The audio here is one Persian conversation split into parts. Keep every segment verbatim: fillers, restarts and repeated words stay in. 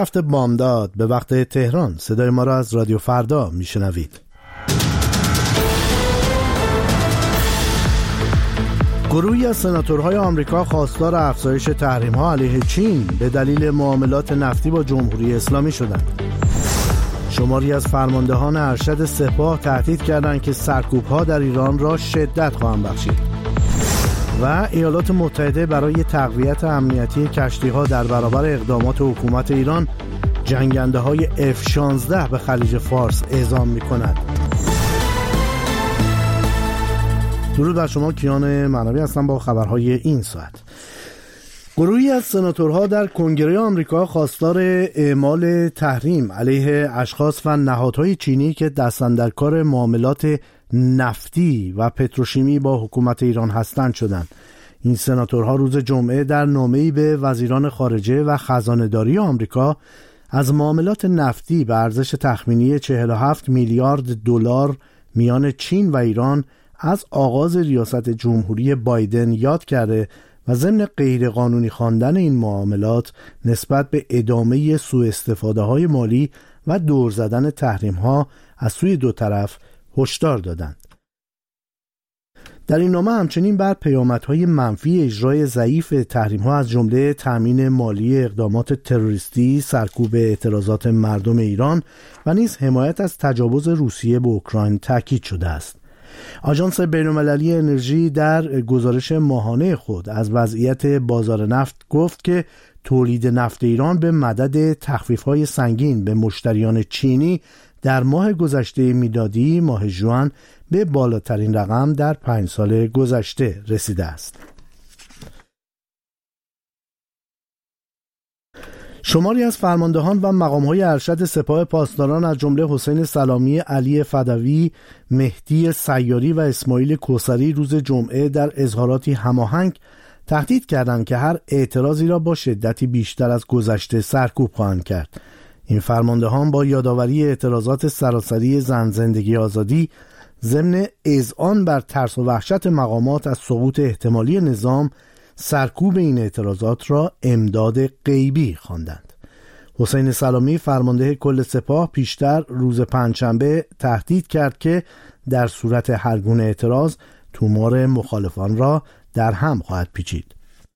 هفته بامداد به وقت تهران. صدای ما را از رادیو فردا میشنوید. گروهی از سناتورهای آمریکا خواستار افزایش تحریم‌ها علیه چین به دلیل معاملات نفتی با جمهوری اسلامی شدند. شماری از فرماندهان ارشد سپاه تهدید کردند که سرکوب‌ها در ایران را شدت خواهند بخشید. و ایالات متحده برای تقویت امنیتی کشتی‌ها در برابر اقدامات حکومت ایران جنگنده‌های اف شانزده به خلیج فارس اعزام می‌کند. درود بر شما، کیان معنوی هستم با خبرهای این ساعت. گروهی از سناتورها در کنگره آمریکا خواستار اعمال تحریم علیه اشخاص و نهادهای چینی که دست‌اندرکار معاملات نفتی و پتروشیمی با حکومت ایران هستند شدند. این سناتورها روز جمعه در نامه‌ای به وزیران خارجه و خزانه‌داری آمریکا از معاملات نفتی به ارزش تخمینی چهل و هفت میلیارد دلار میان چین و ایران از آغاز ریاست جمهوری بایدن یاد کرده و ضمن غیرقانونی خواندن این معاملات نسبت به ادامه سوء استفاده های مالی و دور زدن تحریم ها از سوی دو طرف هشدار دادند. در این نامه همچنین بر پیامدهای منفی اجرای ضعیف تحریم ها از جمله تامین مالی اقدامات تروریستی، سرکوب اعتراضات مردم ایران و نیز حمایت از تجاوز روسیه به اوکراین تاکید شده است. آژانس بین‌المللی انرژی در گزارش ماهانه خود از وضعیت بازار نفت گفت که تولید نفت ایران به مدد تخفیف‌های سنگین به مشتریان چینی در ماه گذشته میلادی ماه ژوئن به بالاترین رقم در پنج سال گذشته رسیده است. شماری از فرماندهان و مقام‌های ارشد سپاه پاسداران از جمله حسین سلامی، علی فدوی، مهدی سیاری و اسماعیل کوثری روز جمعه در اظهاراتی هماهنگ تهدید کردند که هر اعتراضی را با شدتی بیشتر از گذشته سرکوب خواهند کرد. این فرماندهان با یادآوری اعتراضات سراسری زن زندگی آزادی ضمن اذعان بر ترس و وحشت مقامات از سقوط احتمالی نظام سرکوب این اعتراضات را امداد غیبی خواندند. حسین سلامی فرمانده کل سپاه پیشتر روز پنجشنبه تهدید کرد که در صورت هر گونه اعتراض تومار مخالفان را در هم خواهد پیچید.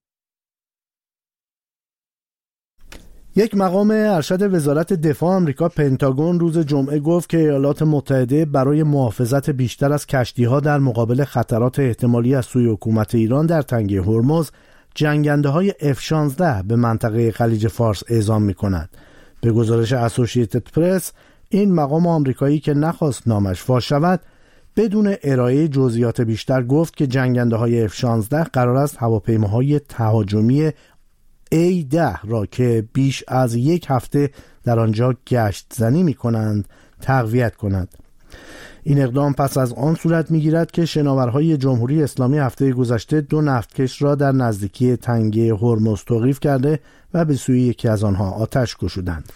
یک مقام ارشد وزارت دفاع آمریکا پنتاگون روز جمعه گفت که ایالات متحده برای محافظت بیشتر از کشتی‌ها در مقابل خطرات احتمالی از سوی حکومت ایران در تنگه هرمز جنگنده‌های اف شانزده به منطقه خلیج فارس اعزام می‌کند. به گزارش اسوسییتد پرس، این مقام آمریکایی که نخواست نامش فاش شود بدون ارائه جزئیات بیشتر گفت که جنگنده‌های اف شانزده قرار است هواپیماهای تهاجمی ای ده را که بیش از یک هفته در آنجا گشت زنی می کنند تقویت کند. این اقدام پس از آن صورت می گیرد که شناورهای جمهوری اسلامی هفته گذشته دو نفتکش را در نزدیکی تنگه هرمز توقیف کرده و به سوی یکی از آنها آتش گشودند.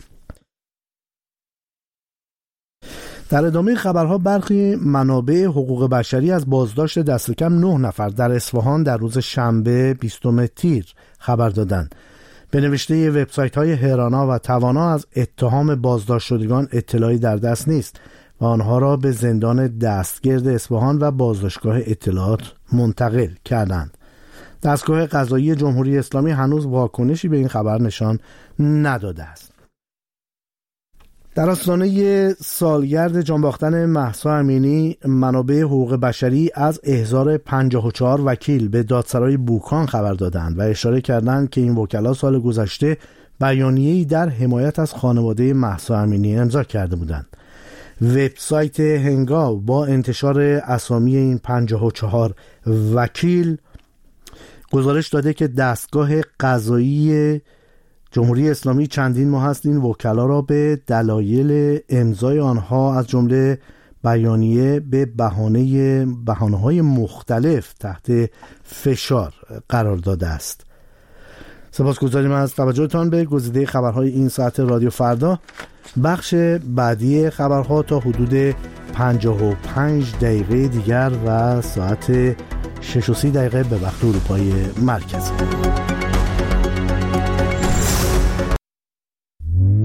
در ادامه خبرها برخی منابع حقوق بشری از بازداشت دست کم نه نفر در اصفهان در روز شنبه بیستم تیر خبر دادند. به نوشته وبسایت‌های هرانا و توانا از اتهام بازداشت شدگان اطلاعی در دست نیست و آنها را به زندان دستگرد اصفهان و بازداشتگاه اطلاعات منتقل کردند. دستگاه قضایی جمهوری اسلامی هنوز واکنشی به این خبر نشان نداده است. در آستانه سالگرد جانباختن مهسا امینی، منابع حقوق بشری از احضار پنجاه و چهار وکیل به دادسرای بوکان خبر دادند و اشاره کردند که این وکلا سال گذشته بیانیه‌ای در حمایت از خانواده مهسا امینی امضا کرده بودند. وبسایت هنگاو با انتشار اسامی این پنجاه و چهار وکیل گزارش داده که دستگاه قضایی جمهوری اسلامی چندین ماه است این وکلا را به دلایل امضای آنها از جمله بیانیه به بهانه بهانه‌های مختلف تحت فشار قرار داده است. سپاسگزاریم از توجهتان به گزیده خبرهای این ساعت رادیو فردا. بخش بعدی خبرها تا حدود پنجاه و پنج دقیقه دیگر و ساعت شش و سی دقیقه به وقت اروپای مرکزی.